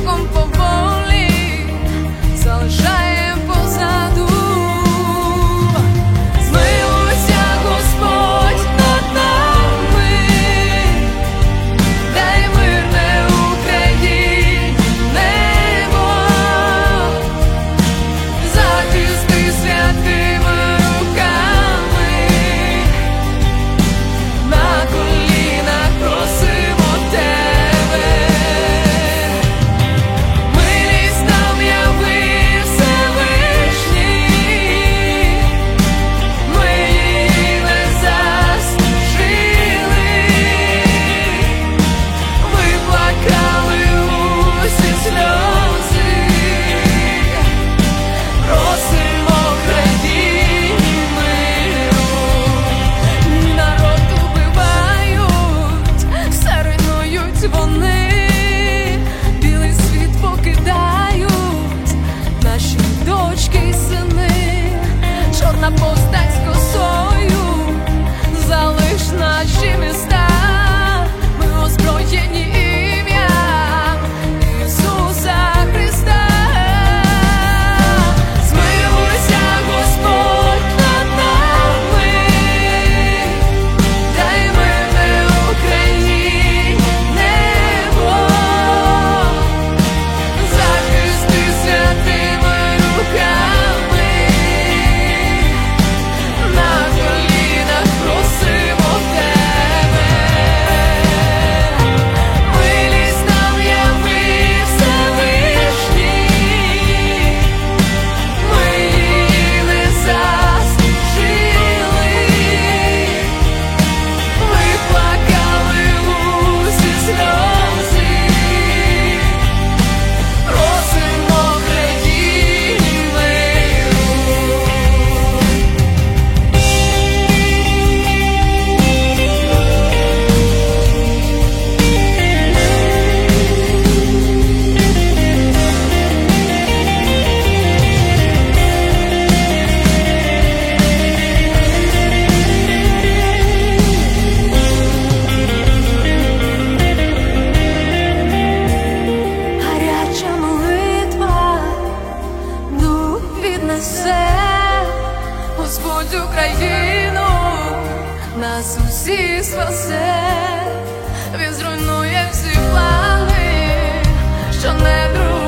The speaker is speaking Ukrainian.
кроком поволі залишає позаду. Змилуйся, Господь, над нами, дай мирне Україні небо, захисти святими руками, на колінах просимо тебе. Милість нам яви, Всевишній, ми її не заслужили, виплакали усі сльози, просимо країні миру. Народ убивають, все руйнують вони, білий світ покидають наші дочки й сини. Чорна постать з косою, залиш наші міста, ми озброєні ім'ям Ісуса Христа. Змилуйся, Господь, над нами, дай мирне Україні небо, захисти святими руками, на колінах просимо тебе. Милість нам яви, Всевишній, ми її не заслужили, виплакали усі сльози, просимо країні миру. Гаряча молитва дух віднесе, Господь Україну нас усіх спасе. Він зруйнує всі плани, що не друг.